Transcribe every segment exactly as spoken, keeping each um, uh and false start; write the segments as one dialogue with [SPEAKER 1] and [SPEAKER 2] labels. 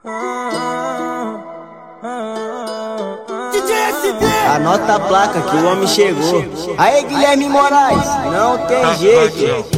[SPEAKER 1] Anota a placa que o homem chegou. Aí, Guilherme Moraes, não tem jeito.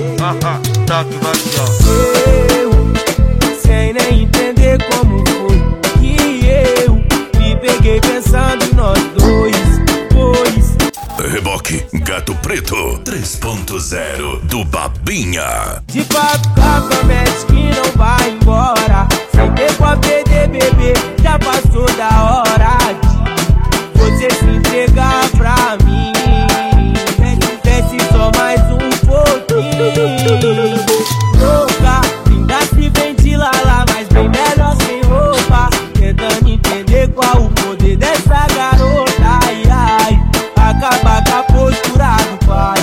[SPEAKER 2] Eu, sem nem entender como foi que eu me peguei pensando em nós dois, pois
[SPEAKER 3] Reboque Gato Preto três ponto zero do Babinha.
[SPEAKER 2] de fato a promete que não vai embora. Sem tempo a perder, bebê, já passou da hora de você se entregar pra mim. Desce só mais um pouquinho. Louca, ainda se ventila, mas bem melhor sem roupa. Tentando entender qual o poder dessa garota. Ai, ai, acaba com a postura do pai.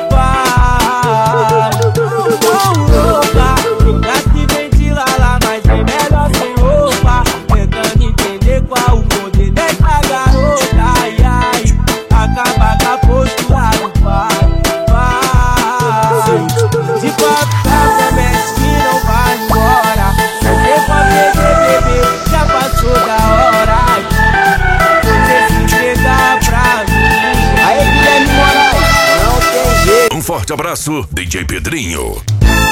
[SPEAKER 2] Vai, tão louca, ainda se ventila, mas bem melhor sem roupa. Tentando entender qual o poder dessa garota. Ai, ai, acaba com a postura do pai. Vai, de papo promete que não vai embora. Sem tempo a perder, bebê, já passou da hora de você se entregar pra mim.
[SPEAKER 1] Aí, Guilherme Moraes, não tem jeito.
[SPEAKER 3] Um forte abraço, D J Pedrinho.